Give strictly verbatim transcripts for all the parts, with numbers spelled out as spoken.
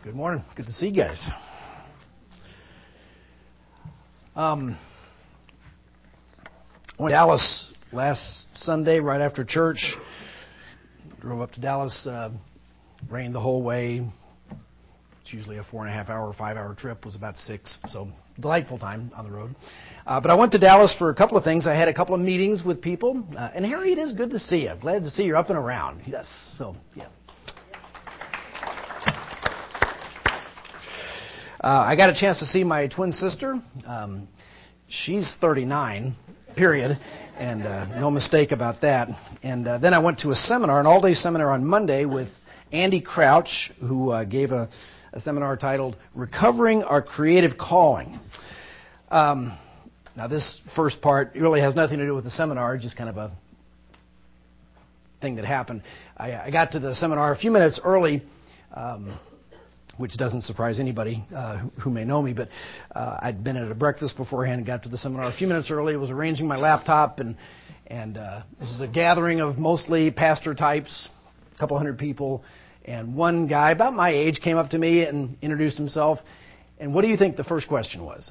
Good morning. Good to see you guys. Um, I went to Dallas last Sunday right after church. Drove up to Dallas, uh, rained the whole way. It's usually a four and a half hour, five hour trip. It was about six, so delightful time on the road. Uh, but I went to Dallas for a couple of things. I had a couple of meetings with people. Uh, and Harry, it is good to see you. Glad to see you're up and around. Yes. So, yeah. Uh, I got a chance to see my twin sister. Um, she's thirty-nine, period, and uh, no mistake about that. And uh, then I went to a seminar, an all-day seminar on Monday with Andy Crouch, who uh, gave a, a seminar titled Recovering Our Creative Calling. Um, now, this first part really has nothing to do with the seminar, just kind of a thing that happened. I, I got to the seminar a few minutes early, um, which doesn't surprise anybody uh, who, who may know me, but uh, I'd been at a breakfast beforehand and got to the seminar a few minutes early. I was arranging my laptop, and and uh, this is a gathering of mostly pastor types, a couple hundred people, and one guy about my age came up to me and introduced himself. And what do you think the first question was?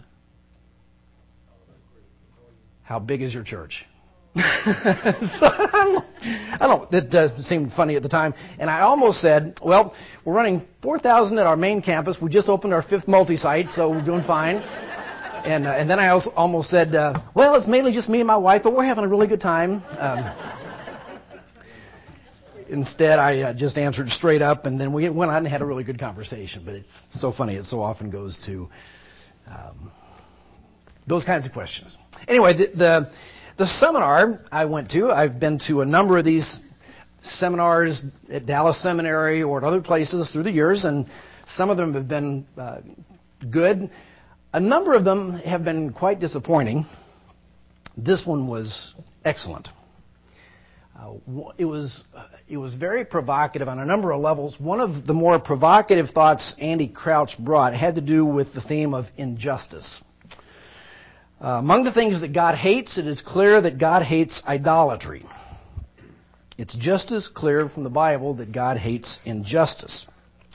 How big is your church? so, I don't know, it uh, seemed funny at the time. And I almost said, well, we're running four thousand at our main campus. We just opened our fifth multi-site, so we're doing fine. And, uh, and then I also almost said, uh, well, it's mainly just me and my wife, but we're having a really good time. Um, instead, I uh, just answered straight up, and then we went on and had a really good conversation. But it's so funny. It so often goes to um, those kinds of questions. Anyway, the... the The seminar I went to, I've been to a number of these seminars at Dallas Seminary or at other places through the years, and some of them have been uh, good. A number of them have been quite disappointing. This one was excellent. Uh, it was uh, it was very provocative on a number of levels. One of the more provocative thoughts Andy Crouch brought had to do with the theme of injustice. Uh, among the things that God hates, it is clear that God hates idolatry. It's just as clear from the Bible that God hates injustice.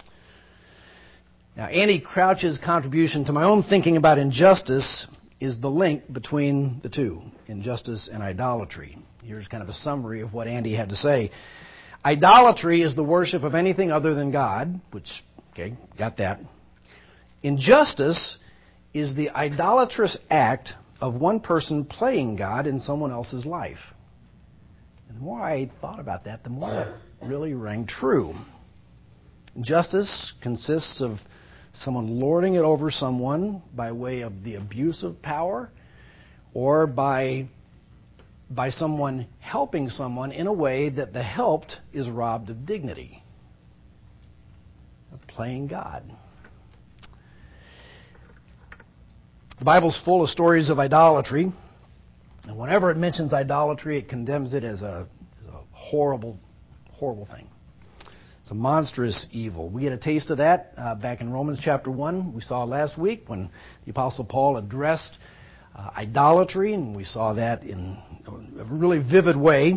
Now, Andy Crouch's contribution to my own thinking about injustice is the link between the two, injustice and idolatry. Here's kind of a summary of what Andy had to say. Idolatry is the worship of anything other than God, which, okay, got that. Injustice is the idolatrous act of one person playing God in someone else's life. And the more I thought about that, the more that really rang true. Injustice consists of someone lording it over someone by way of the abuse of power, or by, by someone helping someone in a way that the helped is robbed of dignity. Playing God. The Bible's full of stories of idolatry, and whenever it mentions idolatry, it condemns it as a, as a horrible, horrible thing. It's a monstrous evil. We get a taste of that uh, back in Romans chapter one. We saw last week when the Apostle Paul addressed uh, idolatry, and we saw that in a really vivid way.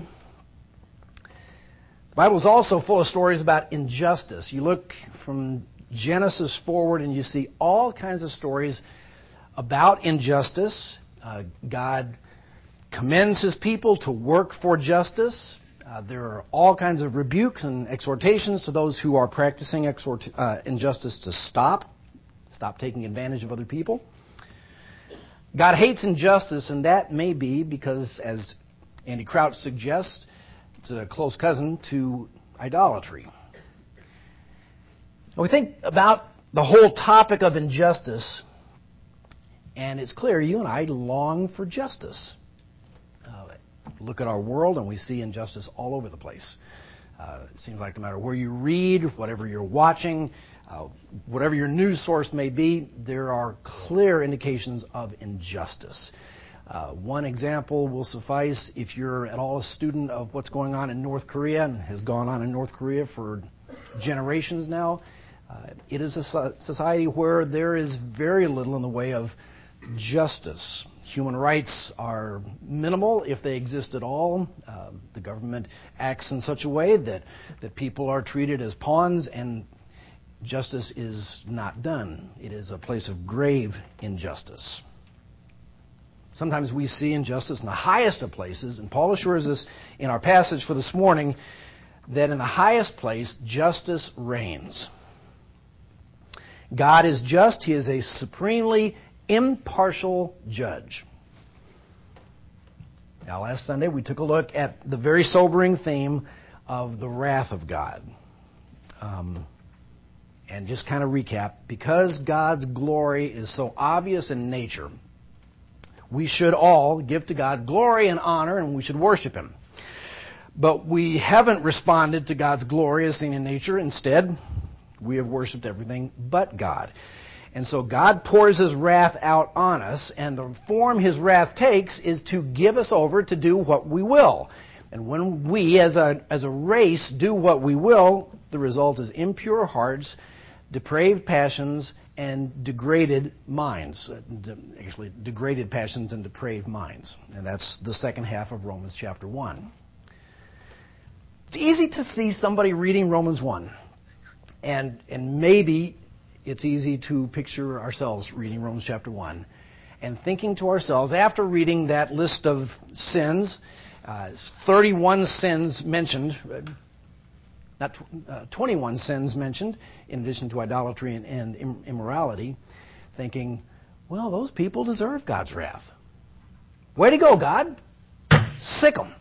The Bible is also full of stories about injustice. You look from Genesis forward, and you see all kinds of stories about injustice. Uh, God commends His people to work for justice. Uh, there are all kinds of rebukes and exhortations to those who are practicing exhort, uh, injustice to stop, stop taking advantage of other people. God hates injustice, and that may be because, as Andy Crouch suggests, it's a close cousin to idolatry. When we think about the whole topic of injustice, and it's clear you and I long for justice. Uh, look at our world and we see injustice all over the place. Uh, it seems like no matter where you read, whatever you're watching, uh, whatever your news source may be, there are clear indications of injustice. Uh, one example will suffice. If you're at all a student of what's going on in North Korea, and has gone on in North Korea for generations now, uh, it is a society where there is very little in the way of justice. Human rights are minimal, if they exist at all. Uh, the government acts in such a way that, that people are treated as pawns, and justice is not done. It is a place of grave injustice. Sometimes we see injustice in the highest of places, and Paul assures us in our passage for this morning that in the highest place, justice reigns. God is just. He is a supremely impartial judge. Now, last Sunday, we took a look at the very sobering theme of the wrath of God. Um, and just kind of recap, because God's glory is so obvious in nature, we should all give to God glory and honor, and we should worship Him. But we haven't responded to God's glory as seen in nature. Instead, we have worshipped everything but God. And so God pours His wrath out on us, and the form His wrath takes is to give us over to do what we will. And when we, as a, as a race, do what we will, the result is impure hearts, depraved passions, and degraded minds. Actually, degraded passions and depraved minds. And that's the second half of Romans chapter one. It's easy to see somebody reading Romans one. And, and maybe it's easy to picture ourselves reading Romans chapter one and thinking to ourselves, after reading that list of sins, uh, thirty-one sins mentioned, not uh, twenty-one sins mentioned, in addition to idolatry and, and immorality, thinking, well, those people deserve God's wrath. Way to go, God. Sick 'em.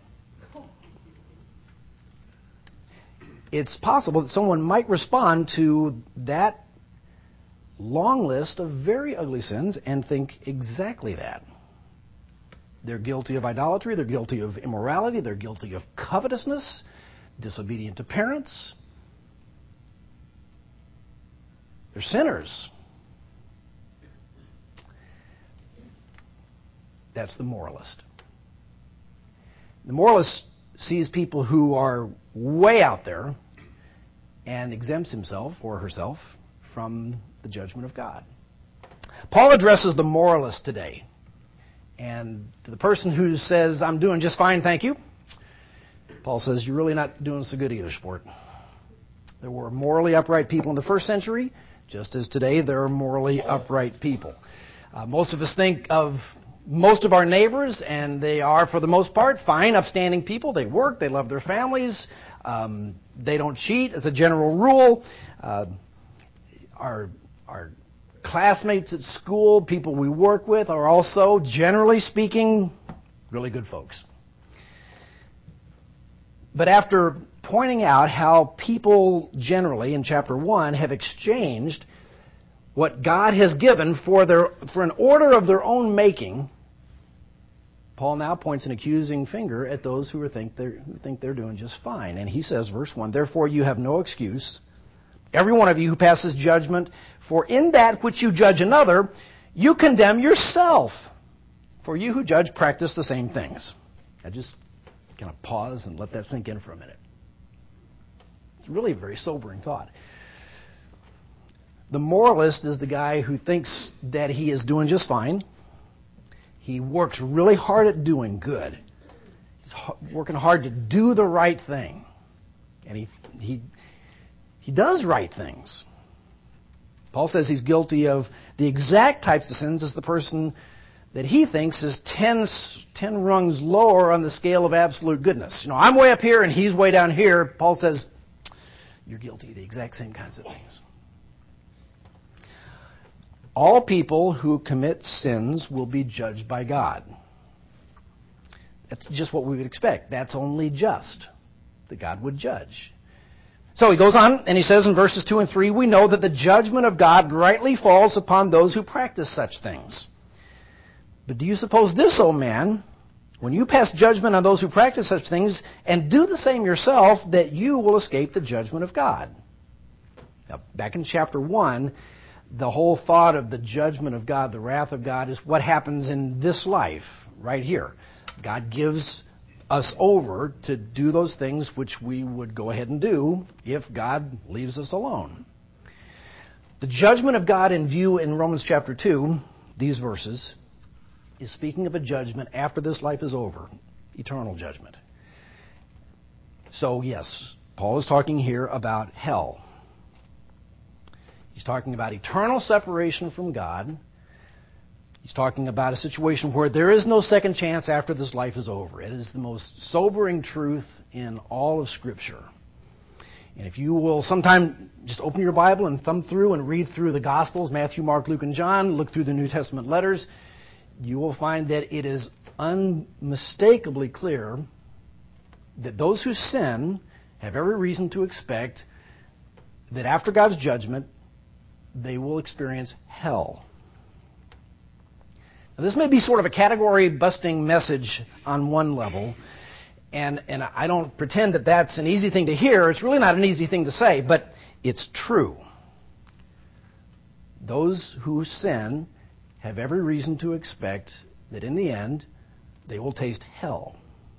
It's possible that someone might respond to that long list of very ugly sins and think exactly that. They're guilty of idolatry, they're guilty of immorality, they're guilty of covetousness, disobedient to parents. They're sinners. That's the moralist. The moralist sees people who are way out there and exempts himself or herself from the judgment of God. Paul addresses the moralist today. And to the person who says, I'm doing just fine, thank you, Paul says, you're really not doing so good either, sport. There were morally upright people in the first century, just as today there are morally upright people. Uh, most of us think of most of our neighbors, and they are, for the most part, fine, upstanding people. They work, they love their families, um, they don't cheat as a general rule. Uh, our, our classmates at school, people we work with, are also, generally speaking, really good folks. But after pointing out how people generally, in chapter one, have exchanged what God has given for their for an order of their own making, Paul now points an accusing finger at those who, are think they're, who think they're doing just fine. And he says, verse one, therefore you have no excuse, every one of you who passes judgment, for in that which you judge another, you condemn yourself. For you who judge practice the same things. I just kind of pause and let that sink in for a minute. It's really a very sobering thought. The moralist is the guy who thinks that he is doing just fine. He works really hard at doing good. He's working hard to do the right thing. And he he he does right things. Paul says he's guilty of the exact types of sins as the person that he thinks is ten, ten rungs lower on the scale of absolute goodness. You know, I'm way up here and he's way down here. Paul says, you're guilty of the exact same kinds of things. All people who commit sins will be judged by God. That's just what we would expect. That's only just that God would judge. So he goes on and he says in verses two and three, we know that the judgment of God rightly falls upon those who practice such things. But do you suppose this, O man, when you pass judgment on those who practice such things and do the same yourself, that you will escape the judgment of God? Now, back in chapter one, the whole thought of the judgment of God, the wrath of God, is what happens in this life, right here. God gives us over to do those things which we would go ahead and do if God leaves us alone. The judgment of God in view in Romans chapter two, these verses, is speaking of a judgment after this life is over, eternal judgment. So, yes, Paul is talking here about hell. He's talking about eternal separation from God. He's talking about a situation where there is no second chance after this life is over. It is the most sobering truth in all of Scripture. And if you will sometime just open your Bible and thumb through and read through the Gospels, Matthew, Mark, Luke, and John, look through the New Testament letters, you will find that it is unmistakably clear that those who sin have every reason to expect that after God's judgment, they will experience hell. Now, this may be sort of a category-busting message on one level, and, and I don't pretend that that's an easy thing to hear. It's really not an easy thing to say, but it's true. Those who sin have every reason to expect that in the end, they will taste hell.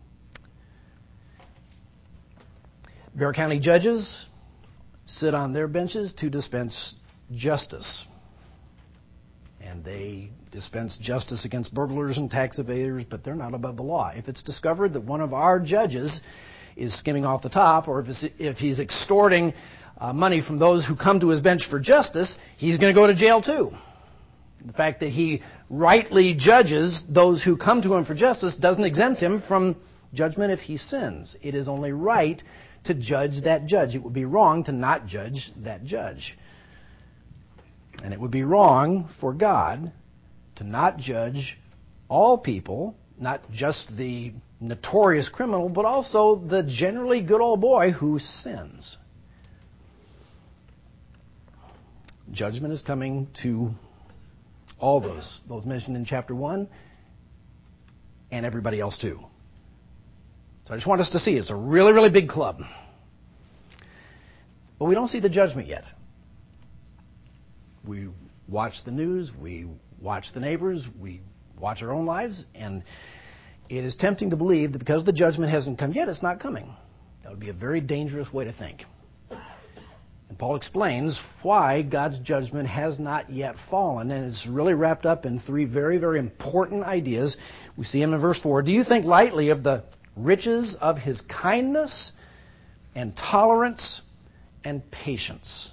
Bexar County judges sit on their benches to dispense justice. And they dispense justice against burglars and tax evaders, but they're not above the law. If it's discovered that one of our judges is skimming off the top, or if, it's, if he's extorting uh, money from those who come to his bench for justice, he's going to go to jail too. The fact that he rightly judges those who come to him for justice doesn't exempt him from judgment if he sins. It is only right to judge that judge. It would be wrong to not judge that judge. And it would be wrong for God to not judge all people, not just the notorious criminal, but also the generally good old boy who sins. Judgment is coming to all those, those mentioned in chapter one, and everybody else too. So I just want us to see it's a really, really big club. But we don't see the judgment yet. We watch the news, we watch the neighbors, we watch our own lives, and it is tempting to believe that because the judgment hasn't come yet, it's not coming. That would be a very dangerous way to think. And Paul explains why God's judgment has not yet fallen, and it's really wrapped up in three very, very important ideas. We see them in verse four. Do you think lightly of the riches of His kindness and tolerance and patience?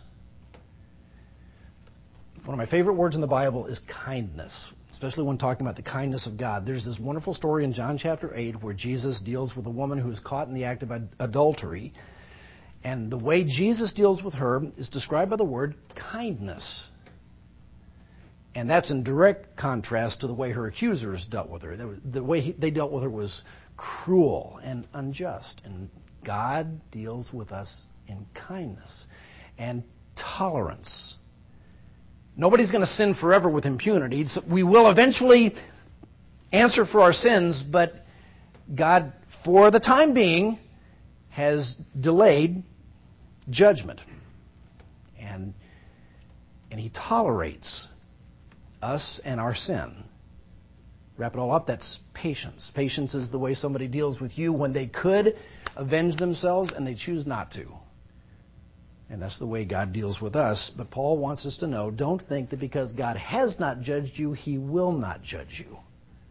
One of my favorite words in the Bible is kindness, especially when talking about the kindness of God. There's this wonderful story in John chapter eight where Jesus deals with a woman who is caught in the act of ad- adultery. And the way Jesus deals with her is described by the word kindness. And that's in direct contrast to the way her accusers dealt with her. The way he, they dealt with her was cruel and unjust. And God deals with us in kindness and tolerance. Nobody's going to sin forever with impunity. So we will eventually answer for our sins, but God, for the time being, has delayed judgment. And, and He tolerates us and our sin. Wrap it all up, that's patience. Patience is the way somebody deals with you when they could avenge themselves and they choose not to. And that's the way God deals with us. But Paul wants us to know, don't think that because God has not judged you, He will not judge you.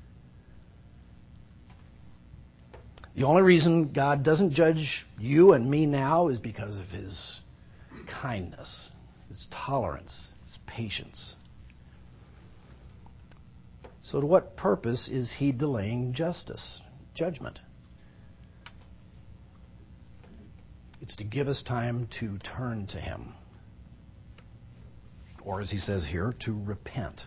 The only reason God doesn't judge you and me now is because of His kindness, His tolerance, His patience. So to what purpose is He delaying justice, judgment? It's to give us time to turn to Him. Or as he says here, to repent.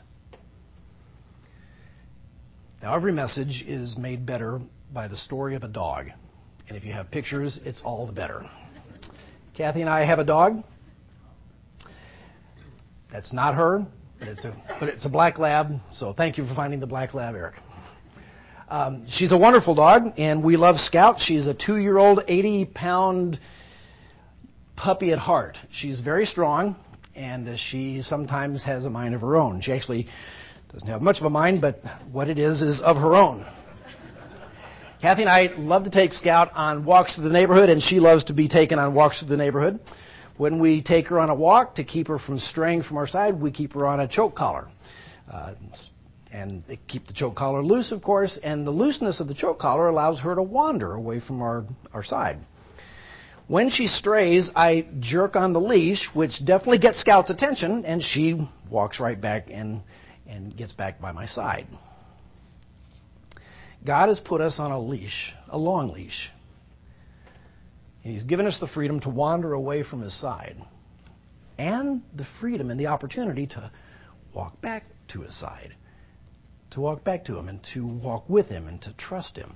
Now every message is made better by the story of a dog. And if you have pictures, it's all the better. Kathy and I have a dog. That's not her, but it's a, but it's a black lab. So thank you for finding the black lab, Eric. Um, she's a wonderful dog, and we love Scout. She's a two-year-old, eighty-pound puppy at heart. She's very strong, and uh, she sometimes has a mind of her own. She actually doesn't have much of a mind, but what it is is of her own. Kathy and I love to take Scout on walks through the neighborhood, and she loves to be taken on walks through the neighborhood. When we take her on a walk, to keep her from straying from our side, we keep her on a choke collar. Uh, and they keep the choke collar loose, of course, and the looseness of the choke collar allows her to wander away from our, our side. When she strays, I jerk on the leash, which definitely gets Scout's attention, and she walks right back and, and gets back by my side. God has put us on a leash, a long leash. And He's given us the freedom to wander away from His side, and the freedom and the opportunity to walk back to His side, to walk back to Him and to walk with Him and to trust Him.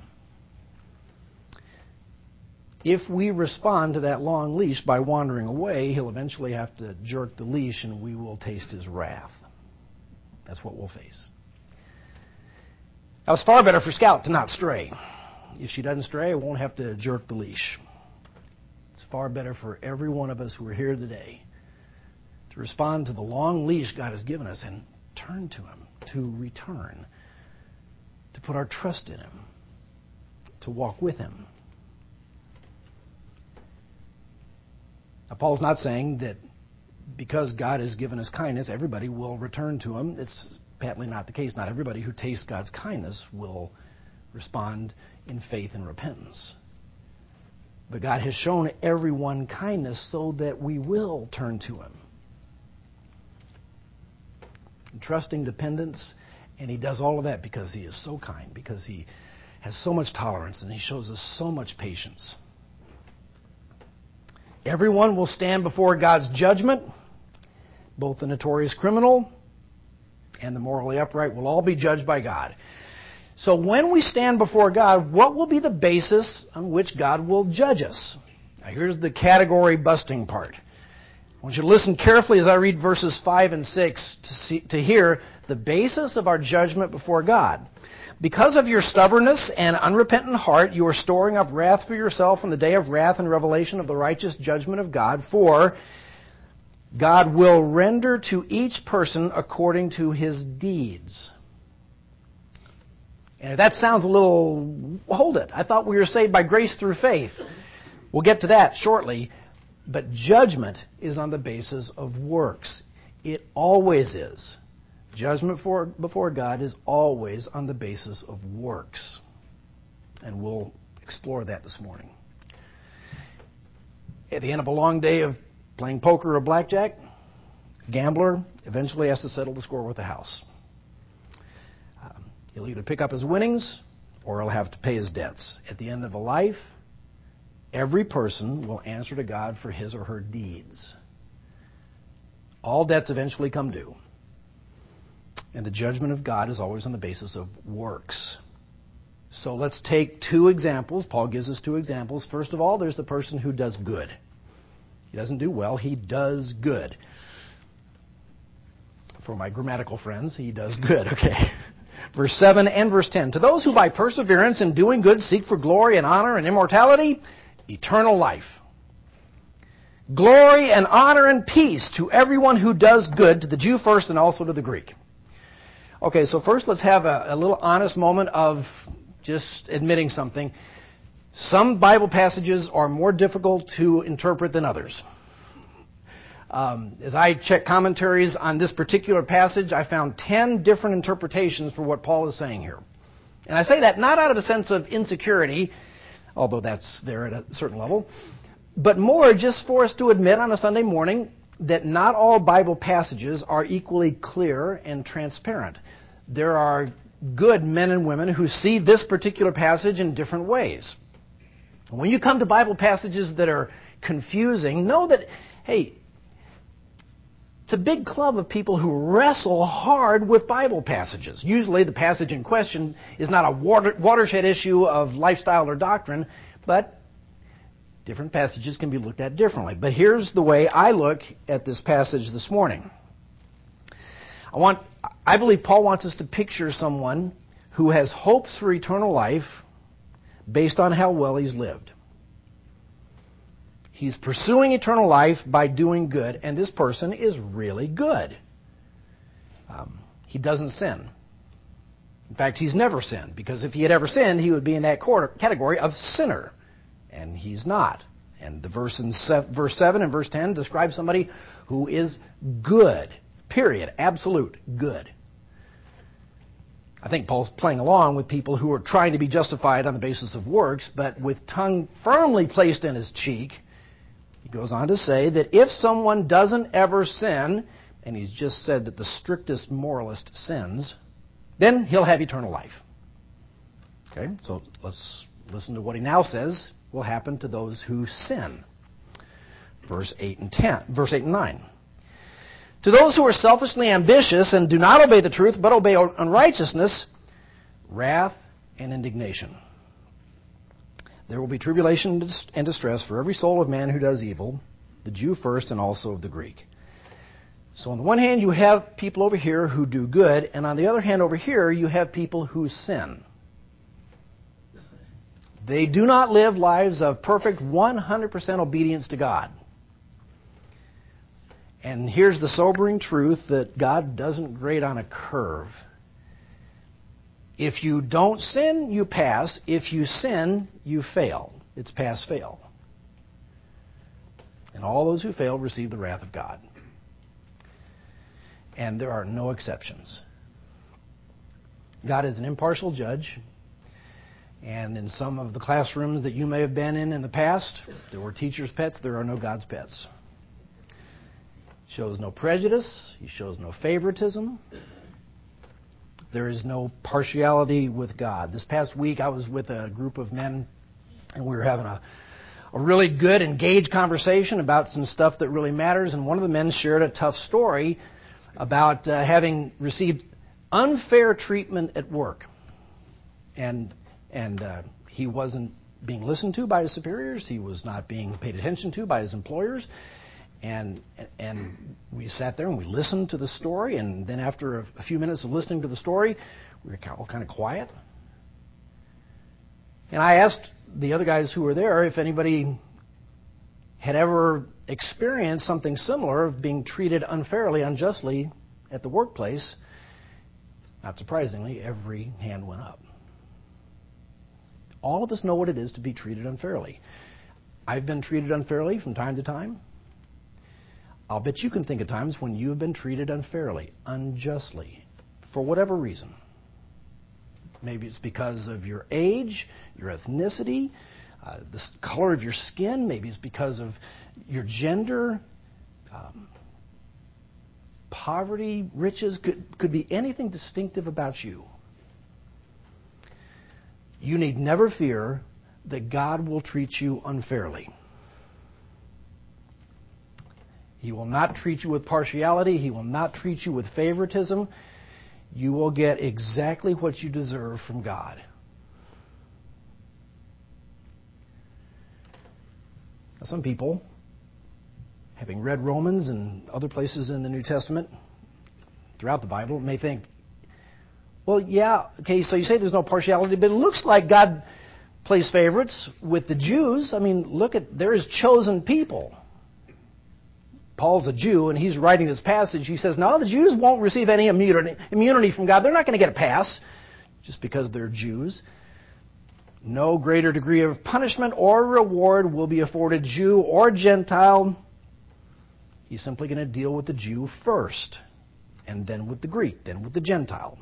If we respond to that long leash by wandering away, He'll eventually have to jerk the leash and we will taste His wrath. That's what we'll face. Now, it's far better for Scout to not stray. If she doesn't stray, I won't have to jerk the leash. It's far better for every one of us who are here today to respond to the long leash God has given us and turn to Him, to return, to put our trust in Him, to walk with Him. Now, Paul's not saying that because God has given us kindness, everybody will return to Him. It's patently not the case. Not everybody who tastes God's kindness will respond in faith and repentance. But God has shown everyone kindness so that we will turn to Him. Trusting dependence, and He does all of that because He is so kind, because He has so much tolerance, and He shows us so much patience. Everyone will stand before God's judgment. Both the notorious criminal and the morally upright will all be judged by God. So when we stand before God, what will be the basis on which God will judge us? Now here's the category busting part. I want you to listen carefully as I read verses five and six to, see, to hear the basis of our judgment before God. Because of your stubbornness and unrepentant heart, you are storing up wrath for yourself on the day of wrath and revelation of the righteous judgment of God. For God will render to each person according to his deeds. And if that sounds a little, hold it. I thought we were saved by grace through faith. We'll get to that shortly. But judgment is on the basis of works. It always is. Judgment for, before God is always on the basis of works. And we'll explore that this morning. At the end of a long day of playing poker or blackjack, a gambler eventually has to settle the score with the house. Um, he'll either pick up his winnings or he'll have to pay his debts. At the end of a life, every person will answer to God for his or her deeds. All debts eventually come due. And the judgment of God is always on the basis of works. So let's take two examples. Paul gives us two examples. First of all, there's the person who does good. He doesn't do well, he does good. For my grammatical friends, he does good, okay. Verse seven and verse ten. To those who by perseverance in doing good seek for glory and honor and immortality, eternal life. Glory and honor and peace to everyone who does good, to the Jew first and also to the Greek. Okay, so first let's have a, a little honest moment of just admitting something. Some Bible passages are more difficult to interpret than others. Um, as I checked commentaries on this particular passage, I found ten different interpretations for what Paul is saying here. And I say that not out of a sense of insecurity, although that's there at a certain level, but more just for us to admit on a Sunday morning that not all Bible passages are equally clear and transparent. There are good men and women who see this particular passage in different ways. When you come to Bible passages that are confusing, know that, hey, it's a big club of people who wrestle hard with Bible passages. Usually the passage in question is not a water, watershed issue of lifestyle or doctrine, but different passages can be looked at differently. But here's the way I look at this passage this morning. I want, I believe Paul wants us to picture someone who has hopes for eternal life based on how well he's lived. He's pursuing eternal life by doing good, and this person is really good. Um, he doesn't sin. In fact, he's never sinned, because if he had ever sinned, he would be in that category of sinner. And he's not. And the verse in verse seven and verse ten describe somebody who is good. Period. Absolute good. I think Paul's playing along with people who are trying to be justified on the basis of works, but with tongue firmly placed in his cheek, goes on to say that if someone doesn't ever sin, and he's just said that the strictest moralist sins, then he'll have eternal life. Okay, so let's listen to what he now says will happen to those who sin. Verse eight and ten, verse eight and nine. To those who are selfishly ambitious and do not obey the truth, but obey unrighteousness, wrath and indignation. There will be tribulation and distress for every soul of man who does evil, the Jew first and also of the Greek. So on the one hand, you have people over here who do good, and on the other hand, over here, you have people who sin. They do not live lives of perfect one hundred percent obedience to God. And here's the sobering truth that God doesn't grade on a curve. If you don't sin, you pass. If you sin, you fail. It's pass-fail. And all those who fail receive the wrath of God. And there are no exceptions. God is an impartial judge. And in some of the classrooms that you may have been in in the past, there were teachers' pets. There are no God's pets. He shows no prejudice. He shows no favoritism. There is no partiality with God. This past week, I was with a group of men, and we were having a, a really good, engaged conversation about some stuff that really matters. And one of the men shared a tough story about uh, having received unfair treatment at work. And and uh, he wasn't being listened to by his superiors. He was not being paid attention to by his employers. And and we sat there and we listened to the story. And then after a, a few minutes of listening to the story, we were all kind of quiet. And I asked the other guys who were there if anybody had ever experienced something similar of being treated unfairly, unjustly at the workplace. Not surprisingly, every hand went up. All of us know what it is to be treated unfairly. I've been treated unfairly from time to time. I'll bet you can think of times when you have been treated unfairly, unjustly, for whatever reason. Maybe it's because of your age, your ethnicity, uh, the color of your skin. Maybe it's because of your gender, um, poverty, riches. Could, could be anything distinctive about you. You need never fear that God will treat you unfairly. He will not treat you with partiality. He will not treat you with favoritism. You will get exactly what you deserve from God. Now, some people, having read Romans and other places in the New Testament, throughout the Bible, may think, well, yeah, okay, so you say there's no partiality, but it looks like God plays favorites with the Jews. I mean, look at, there is chosen people. Paul's a Jew, and he's writing this passage. He says, no, the Jews won't receive any immunity, immunity from God. They're not going to get a pass just because they're Jews. No greater degree of punishment or reward will be afforded Jew or Gentile. He's simply going to deal with the Jew first, and then with the Greek, then with the Gentile.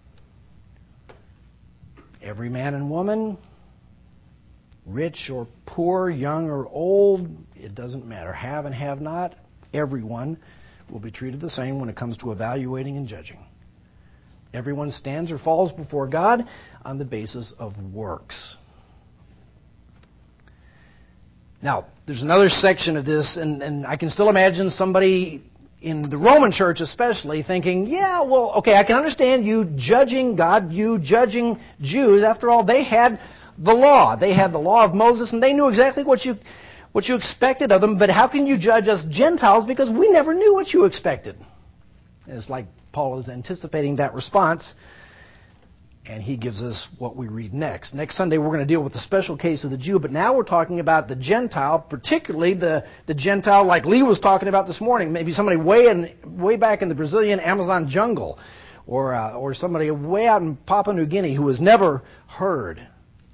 Every man and woman, rich or poor, young or old, it doesn't matter. Have and have not, everyone will be treated the same when it comes to evaluating and judging. Everyone stands or falls before God on the basis of works. Now, there's another section of this, and, and I can still imagine somebody in the Roman church especially thinking, yeah, well, okay, I can understand you judging God, you judging Jews. After all, they had the law. They had the law of Moses, and they knew exactly what you what you expected of them. But how can you judge us Gentiles because we never knew what you expected? It's like Paul is anticipating that response, and he gives us what we read next. Next Sunday, we're going to deal with the special case of the Jew, but now we're talking about the Gentile, particularly the, the Gentile like Lee was talking about this morning, maybe somebody way in, way back in the Brazilian Amazon jungle, or uh, or somebody way out in Papua New Guinea who has never heard.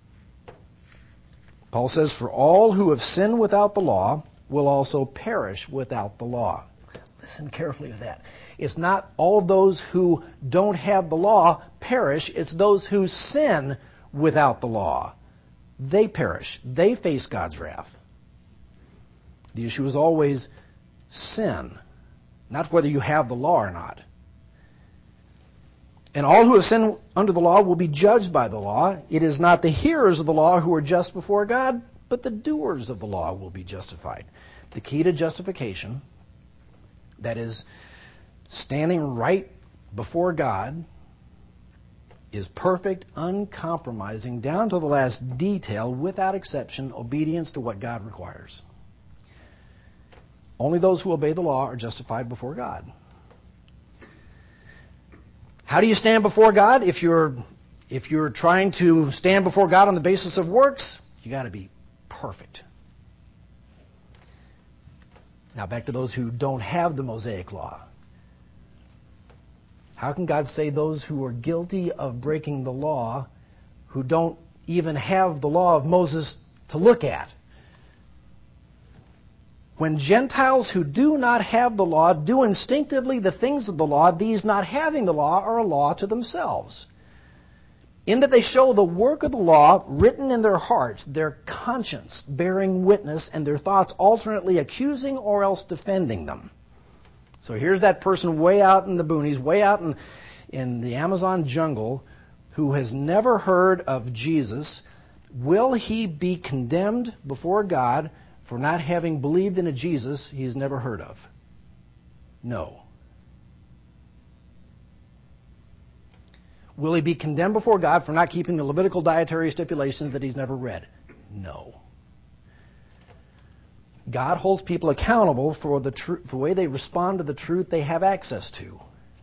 Paul says, for all who have sinned without the law will also perish without the law. Listen carefully to that. It's not all those who don't have the law perish. It's those who sin without the law. They perish. They face God's wrath. The issue is always sin, not whether you have the law or not. And all who have sinned under the law will be judged by the law. It is not the hearers of the law who are just before God, but the doers of the law will be justified. The key to justification, that is, standing right before God, is perfect, uncompromising, down to the last detail, without exception, obedience to what God requires. Only those who obey the law are justified before God. How do you stand before God? If you're if you're trying to stand before God on the basis of works, you got to be perfect. Now back to those who don't have the Mosaic law. How can God say those who are guilty of breaking the law, who don't even have the law of Moses to look at? When Gentiles who do not have the law do instinctively the things of the law, these not having the law are a law to themselves, in that they show the work of the law written in their hearts, their conscience bearing witness, and their thoughts alternately accusing or else defending them. So here's that person way out in the boonies, way out in, in the Amazon jungle, who has never heard of Jesus. Will he be condemned before God for not having believed in a Jesus he has never heard of? No. Will he be condemned before God for not keeping the Levitical dietary stipulations that he's never read? No. God holds people accountable for the, tr- for the way they respond to the truth they have access to.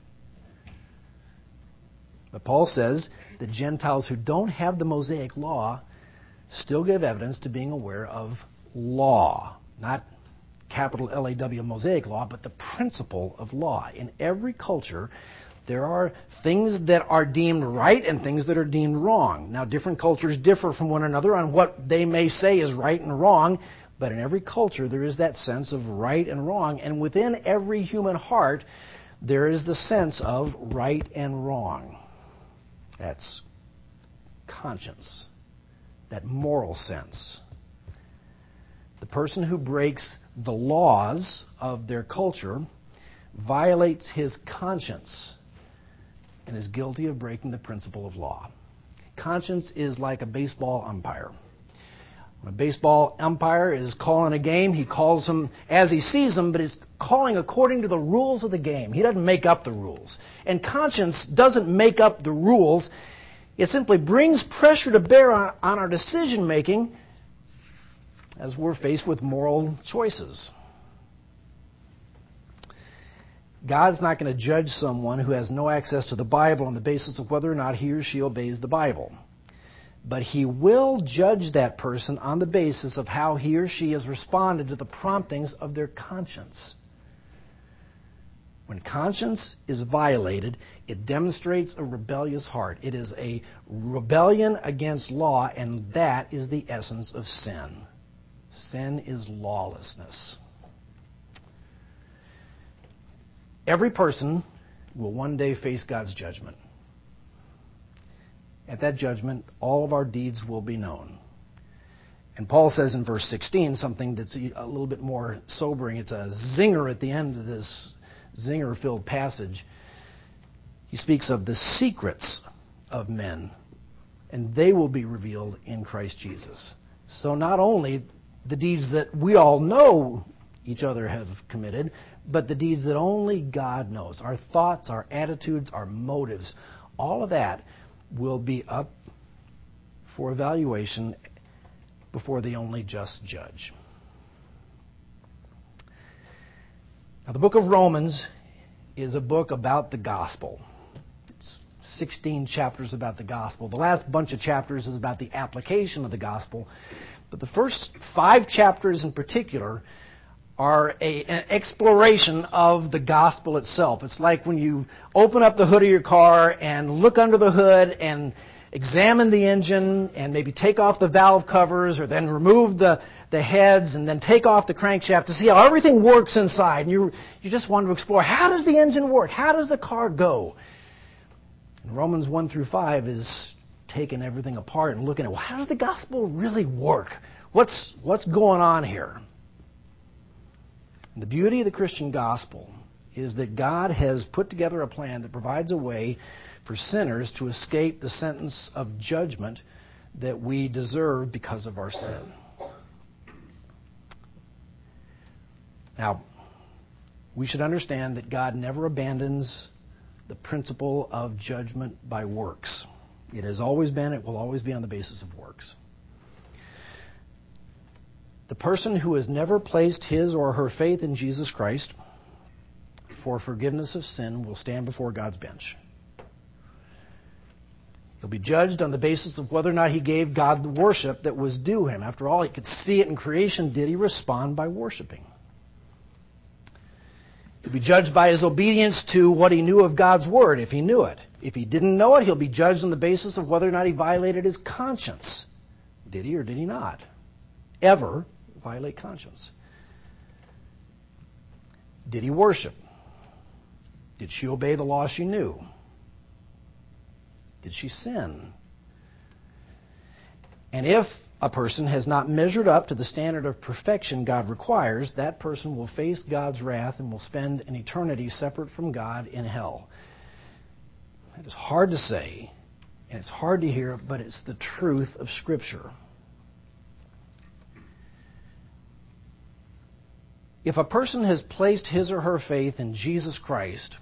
But Paul says that Gentiles who don't have the Mosaic law still give evidence to being aware of law. Not capital L A W Mosaic law, but the principle of law. In every culture, there are things that are deemed right and things that are deemed wrong. Now, different cultures differ from one another on what they may say is right and wrong, but in every culture there is that sense of right and wrong, and within every human heart there is the sense of right and wrong. That's conscience, that moral sense. The person who breaks the laws of their culture violates his conscience and is guilty of breaking the principle of law. Conscience is like a baseball umpire. When a baseball umpire is calling a game, he calls them as he sees them, but he's calling according to the rules of the game. He doesn't make up the rules. And conscience doesn't make up the rules. It simply brings pressure to bear on, on our decision making as we're faced with moral choices. God's not going to judge someone who has no access to the Bible on the basis of whether or not he or she obeys the Bible. But he will judge that person on the basis of how he or she has responded to the promptings of their conscience. When conscience is violated, it demonstrates a rebellious heart. It is a rebellion against law, and that is the essence of sin. Sin is lawlessness. Every person will one day face God's judgment. At that judgment, all of our deeds will be known. And Paul says in verse sixteen something that's a little bit more sobering. It's a zinger at the end of this zinger-filled passage. He speaks of the secrets of men, and they will be revealed in Christ Jesus. So not only the deeds that we all know each other have committed, but the deeds that only God knows. Our thoughts, our attitudes, our motives, all of that will be up for evaluation before the only just judge. Now, the book of Romans is a book about the gospel. It's sixteen chapters about the gospel. The last bunch of chapters is about the application of the gospel. But the first five chapters in particular are a, an exploration of the gospel itself. It's like when you open up the hood of your car and look under the hood and examine the engine and maybe take off the valve covers or then remove the, the heads and then take off the crankshaft to see how everything works inside. And you, you just want to explore, how does the engine work? How does the car go? And Romans one through five is taking everything apart and looking at, well, how does the gospel really work? What's, what's going on here? And the beauty of the Christian gospel is that God has put together a plan that provides a way for sinners to escape the sentence of judgment that we deserve because of our sin. Now, we should understand that God never abandons the principle of judgment by works. It has always been, it will always be on the basis of works. The person who has never placed his or her faith in Jesus Christ for forgiveness of sin will stand before God's bench. He'll be judged on the basis of whether or not he gave God the worship that was due him. After all, he could see it in creation. Did he respond by worshiping? He'll be judged by his obedience to what he knew of God's word, if he knew it. If he didn't know it, he'll be judged on the basis of whether or not he violated his conscience. Did he or did he not ever violate conscience? Did he worship? Did she obey the law she knew? Did she sin? And if a person has not measured up to the standard of perfection God requires, that person will face God's wrath and will spend an eternity separate from God in hell. It is hard to say, and it's hard to hear, but it's the truth of Scripture. If a person has placed his or her faith in Jesus Christ,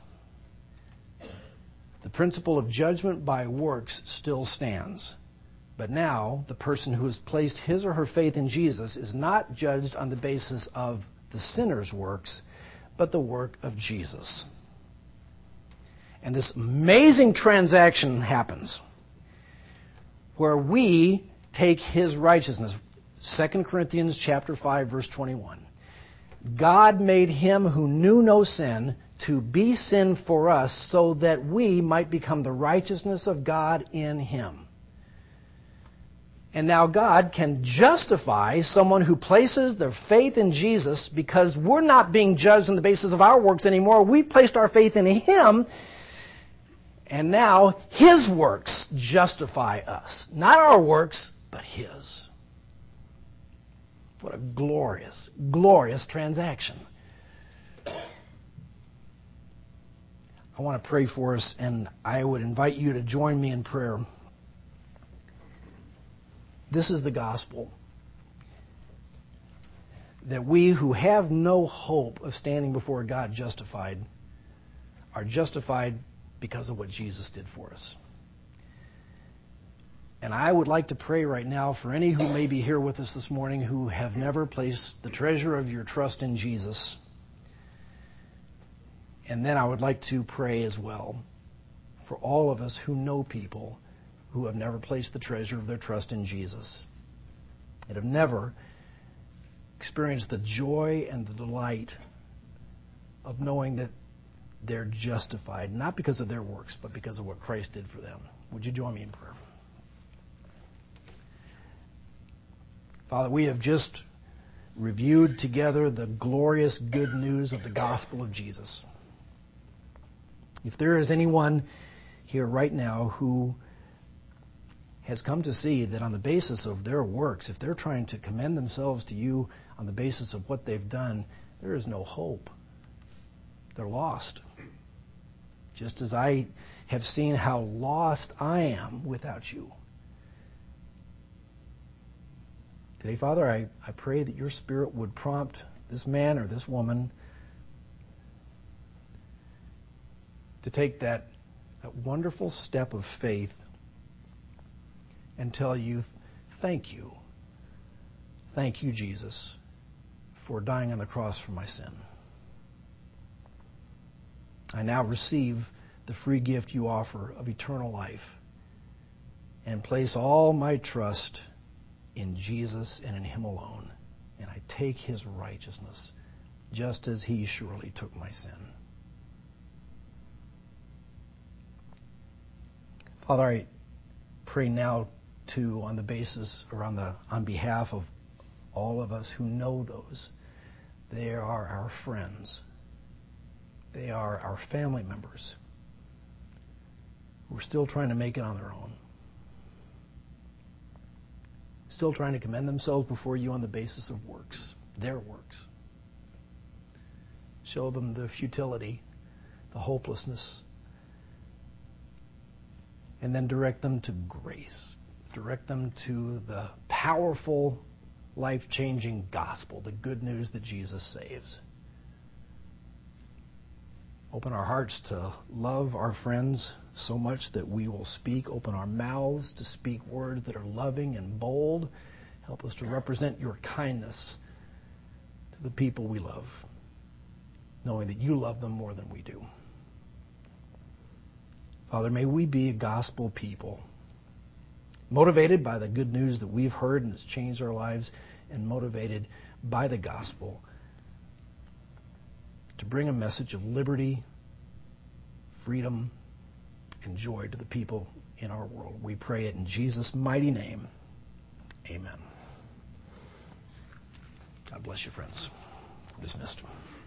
the principle of judgment by works still stands. But now, the person who has placed his or her faith in Jesus is not judged on the basis of the sinner's works, but the work of Jesus. And this amazing transaction happens where we take his righteousness. Second Corinthians chapter five, verse twenty-one. God made him who knew no sin to be sin for us so that we might become the righteousness of God in him. And now God can justify someone who places their faith in Jesus because we're not being judged on the basis of our works anymore. We've placed our faith in him, and now his works justify us. Not our works, but his. What a glorious, glorious transaction. I want to pray for us, and I would invite you to join me in prayer. This is the gospel. That we who have no hope of standing before God justified are justified because of what Jesus did for us. And I would like to pray right now for any who may be here with us this morning who have never placed the treasure of your trust in Jesus. And then I would like to pray as well for all of us who know people who have never placed the treasure of their trust in Jesus and have never experienced the joy and the delight of knowing that they're justified, not because of their works, but because of what Christ did for them. Would you join me in prayer? Father, we have just reviewed together the glorious good news of the gospel of Jesus. If there is anyone here right now who has come to see that on the basis of their works, if they're trying to commend themselves to you on the basis of what they've done, there is no hope. They're lost. Just as I have seen how lost I am without you. Today, Father, I, I pray that your Spirit would prompt this man or this woman to take that, that wonderful step of faith and tell you, thank you. Thank you, Jesus, for dying on the cross for my sin. I now receive the free gift you offer of eternal life and place all my trust in Jesus and in him alone. And I take his righteousness just as he surely took my sin. Father, I pray now too on the basis or on the on behalf of all of us who know those. They are our friends. They are our family members who are still trying to make it on their own. Still trying to commend themselves before you on the basis of works, their works. Show them the futility, the hopelessness. And then direct them to grace. Direct them to the powerful, life-changing gospel, the good news that Jesus saves. Open our hearts to love our friends so much that we will speak. Open our mouths to speak words that are loving and bold. Help us to represent your kindness to the people we love, knowing that you love them more than we do. Father, may we be a gospel people, motivated by the good news that we've heard and has changed our lives, and motivated by the gospel to bring a message of liberty, freedom, and joy to the people in our world. We pray it in Jesus' mighty name. Amen. God bless you, friends. Dismissed.